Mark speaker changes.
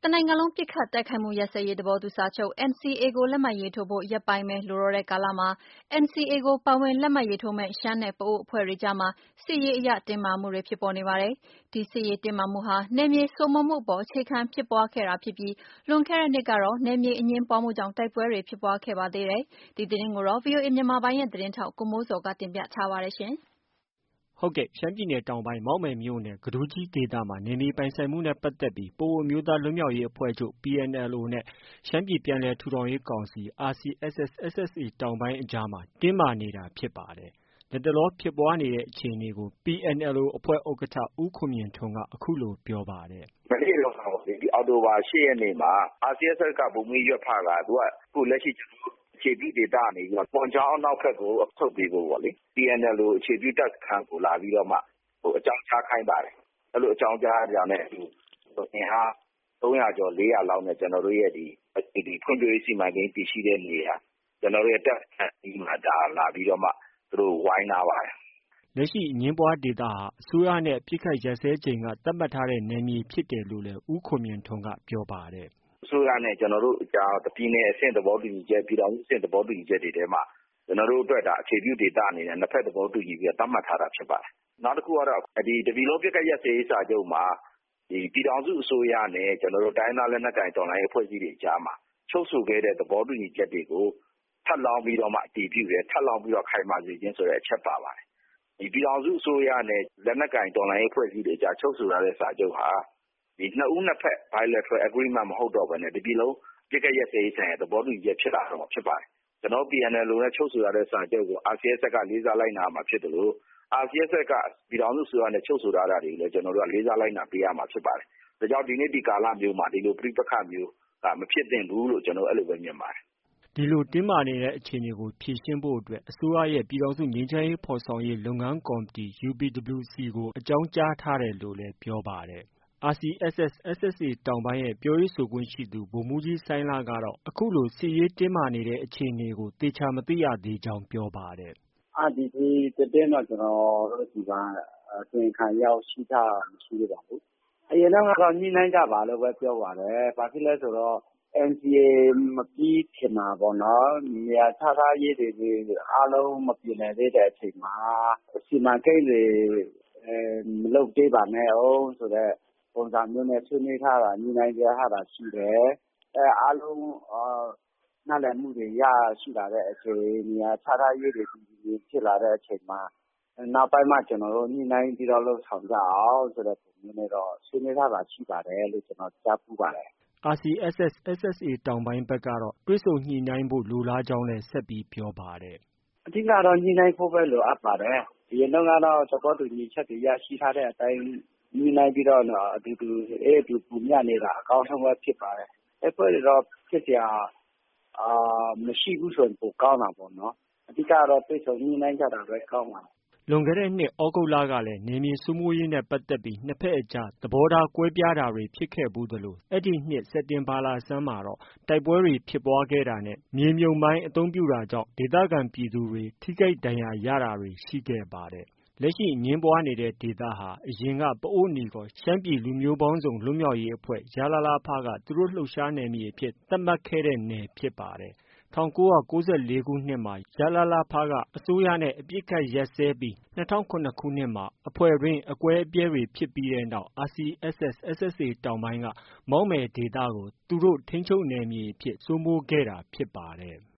Speaker 1: နိုင်ငံလုံးပစ်ခတ်တိုက်ခိုက်မှုရပ်စဲရေးသဘောတူစာချုပ် NCA ကိုလက်မှတ်ရေးထိုးဖို့ရက်ပိုင်းပဲလိုတော့တဲ့ကာလမှာ NCA ကိုပါဝင်လက်မှတ်ရေးထိုးမယ့်ရှမ်းနဲ့ပအိုဝ်းအဖွဲ့တွေကြားမှာစစ်ရေးအရတင်းမာမှုတွေဖြစ်ပေါ်နေပါတယ်။ ဒီစစ်ရေးတင်းမာမှုဟာနယ်မြေစိုးမိုးမှုအပေါ်အခြေခံဖြစ်ပွားခဲ့တာဖြစ်ပြီးလွန်ခဲ့တဲ့နှစ်ကတော့နယ်မြေအငြင်းပွားမှုကြောင့်တိုက်ပွဲတွေဖြစ်ပွားခဲ့ပါသေးတယ်။ ဒီသတင်းကိုတော့ ဗွီအိုအေမြန်မာပိုင်းရဲ့သတင်းထောက်ကိုမိုးဇော်ကတင်ပြထားပါတယ်။
Speaker 2: ဟုတ်ကဲ့ ရှမ်းပြည်နယ်တောင်ပိုင်း မောက်မယ်မြို့နယ် ကဒူးကြီးဒေသမှာ နယ်မြေပိုင်ဆိုင်မှုနဲ့ပတ်သက်ပြီး ပအိုဝ်းအမျိုးသားလွတ်မြောက်ရေးအဖွဲ့ချုပ် PNLO နဲ့ ရှမ်းပြည်ပြန်လည်ထူထောင်ရေးကောင်စီ RCSS/SSA တောင်ပိုင်းအကြားမှာ တင်းမာနေတာဖြစ်ပါတယ်။ လတ်တလောဖြစ်ပွားနေတဲ့အခြေအနေကို PNLO အဖွဲ့ဥက္ကဋ္ဌ ဦးခွန်မြင့်ထွန်းက အခုလို ပြောပါတယ်။
Speaker 3: “မနေ့တုန်းကပေါ့လေ အောက်တိုဘာ ၈ ရက်နေ့မှာ RCSS က ဗိုလ်မှူးကြီး ယွက်ဖက အခုလက်ရှိအခြေပြုဒေသကနေပြီးတော့ ပွန်ချောင်းအနောက်ဘက်ကို ဆုတ်ပေးဖို့ပေါ့လေ။ PNLO အခြေပြုတပ်စခန်းကိုလာပြီးတော့မှ အကြောင်းကြားခိုင်းပါတယ်။ အဲလိုအကြောင်းကြားတာနဲ့အတူ အင်အား ၃၀၀ ကျော် ၄၀၀ လောက်နဲ့ ကျနော်တို့ရဲ့ဖွံ့ဖြိုးရေးစီမံကိန်းတည်ရှိတဲ့နေရာ ကျနော်တို့ရဲ့တပ်စခန်းအနီးမှာလာပြီးတော့မှ သူတို့ဝိုင်းထားပါတယ်။ ”
Speaker 2: လက်ရှိအငြင်းပွားဒေသဟာ အစိုးရနဲ့ အပစ်အခတ်ရပ်စဲချိန်က သတ်မှတ်ထားတဲ့နယ်မြေဖြစ်တယ်လို့လည်း ဦးခွန်မြင့်ထွန်းက ပြောပါတယ်။
Speaker 3: “အစိုးရနဲ့ ကျနော်တို့အကြား ပြည်နယ်အဆင့်သဘောတူညီချက် ပြည်ထောင်စုအဆင့်သဘောတူညီချက်တွေထဲမှာ ကျနော်တို့အတွက်အခြေပြုဒေသအနေနဲ့ နှစ်ဘက်သဘောတူညီပြီးတော့ သတ်မှတ်ထားတာဖြစ်ပါတယ်။ နောက်တခုကတော့ တပြည်လုံးအပစ်အခတ်ရပ်စဲရေးစာချုပ်မှာ ပြည်ထောင်စုအစိုးရနဲ့ တိုင်းရင်းသားလက်နက်ကိုင်တော်လှန်ရေးအဖွဲ့အစည်းတွေအကြားမှာ ချုပ်ဆိုခဲ့တဲ့သဘောတူညီချက်တွေကို ထပ်လောင်းပြီးတော့မှ အတည်ပြုတယ်။ ထပ်လောင်းပြီးတော့ ခိုင်မာစေခြင်းဆိုတဲ့အချက်ပါပါတယ်။ ပြည်ထောင်စုအစိုးရနဲ့ လက်နက်ကိုင်တော်လှန်ရေးအဖွဲ့အစည်းတွေအကြားချုပ်ဆိုထားတဲ့စာချုပ်ဟာ နှစ်ဦးနှစ်ဘက် Bilateral Agreement မဟုတ်တော့ဘဲနဲ့ တပြည်လုံးအပစ်အခတ်ရပ်စဲရေးဆိုင်ရာသဘောတူညီချက်ဖြစ်လာတော့မှာဖြစ်ပါတယ်။ ကျနော်တို့ PNLO နဲ့ ချုပ်ဆိုထားတဲ့စာချုပ်ကို RCSS က လေးစားလိုက်နာရမှာဖြစ်သလို RCSS က ပြည်ထောင်စုအစိုးရနဲ့ ချုပ်ဆိုထားတာတွေကိုလည်း ကျနော်တို့က လေးစားလိုက်နာပေးရမှာဖြစ်ပါတယ်။ ဒါကြောင့်ဒီနေ့ဒီကာလမျိုးမှာ ဒီလိုပဋိပက္ခမျိုးမဖြစ်သင့်ဘူးလို့ ကျနော်အဲလိုပဲမြင်ပါတယ်။ ”
Speaker 2: ဒီလိုတင်းမာနေတဲ့အခြေအနေကို ဖြေရှင်းဖို့အတွက် အစိုးရရဲ့ ပြည်ထောင်စုငြိမ်းချမ်းရေးဖော်ဆောင်ရေးလုပ်ငန်းကော်မတီ UPWC ကို အကြောင်းကြားထားတယ်လို့လည်း ပြောပါတယ်။ RCSS/SSA တောင်ပိုင်းရဲ့ ပြောရေးဆိုခွင့်ရှိသူ ဗိုလ်မှူးကြီးစိုင်းလကတော့ အခုလို စစ်ရေးတင်းမာနေတဲ့အခြေအနေကို သေချာမသိရသေးကြောင်း ပြောပါတယ်။
Speaker 4: “ဒီသတင်းတော့ ကျနော်တို့ဆီမှာ အစီရင်ခံရောက်ရှိထားတာမရှိသေးပါဘူး။ အရင်တုန်းကတော့ ညှိနှိုင်းကြပါလို့ပဲ ပြောပါတယ်။ ဘာဖြစ်လဲဆိုတော့ NCA မပြီးခင်မှာပေါ့နော်။ နေရာချထားရေးတွေအားလုံးမပြေလည်သေးတဲ့အချိန်မှာ စီမံကိန်းတွေမလုပ်သေးပါနဲ့ဦးဆိုတဲ့ပုံစံမျိုးနဲ့ ဆွေးနွေးထားတာ ညှိနှိုင်းထားတာရှိတယ်။ အားလုံးနားလည်မှုတွေရှိလာတဲ့အချိန် နေရာချထားရေးတွေဖြစ်လာတဲ့အချိန်မှာ နောက်ပိုင်းမှ ကျနော်တို့ ညှိနှိုင်းပြီးတော့ လုပ်ဆောင်ကြအောင်ဆိုတဲ့ပုံမျိုးနဲ့တော့ ဆွေးနွေးထားတာရှိပါတယ်လို့ ကျနော်ကြားဖူးပါတယ်။
Speaker 2: ” RCSS/SSA တောင်ပိုင်းဘက်ကတော့ တွေ့ဆုံညှိနှိုင်းဖို့ လိုလားကြောင်းလည်း ဆက်ပြောပါတယ်။
Speaker 4: “အဓိကတော့ ညှိနှိုင်းဖို့ပဲ လိုအပ်ပါတယ်။ အရင်တုန်းကတော့ သဘောတူညီချက်တွေရရှိထားတဲ့အတိုင်း ညှိနှိုင်းပြီးတော့ အတူတူမျှနေတာအကောင်းဆုံးပဲဖြစ်ပါတယ်။ တိုက်ပွဲတွေတော့ ဖြစ်စရာမရှိဘူးဆိုရင် ပိုကောင်းတာပေါ့နော်။ အဓိကတော့ တွေ့ဆုံညှိနှိုင်းကြတာပဲ ကောင်းပါတယ်။ ”
Speaker 2: လွန်ခဲ့တဲ့နှစ် သြဂုတ်လကလည်း နယ်မြေစိုးမိုးရေးနဲ့ပတ်သက်ပြီး နှစ်ဘက်အကြား သဘောထားကွဲပြားတာတွေဖြစ်ခဲ့ဖူးသလို အဲဒီနှစ် စက်တင်ဘာလဆန်းမှာတော့ တိုက်ပွဲတွေဖြစ်ပွားခဲ့တာနဲ့ မြေမြှုပ်မိုင်းအသုံးပြုတာကြောင့် ဒေသခံပြည်သူတွေ ထိခိုက်ဒဏ်ရာရတာတွေ ရှိခဲ့ပါတယ်။ လက်ရှိအငြင်းပွားနေတဲ့ဒေသဟာ အရင်က ပအိုဝ်းအနီခေါ် ရှမ်းပြည်လူမျိုးပေါင်းစုံလွတ်မြောက်ရေးအဖွဲ့ ရလလဖ က သူတို့ လှုပ်ရှားနယ်မြေအဖြစ် သတ်မှတ်ခဲ့တဲ့နယ်ဖြစ်ပါတယ်။ ၁၉၉၄ ခုနှစ်မှာ ရလလဖက အစိုးရနဲ့ အပစ်အခတ်ရပ်စဲပြီး ၂၀၀၇ ခုနှစ်မှာ အဖွဲ့တွင်းအကွဲအပြဲတွေဖြစ်ပြီးနောက် RCSS/SSA တောင်ပိုင်းက မောက်မယ်ဒေသကို သူတို့ ထိန်းချုပ်နယ်မြေအဖြစ် စိုးမိုးခဲ့တာဖြစ်ပါတယ်။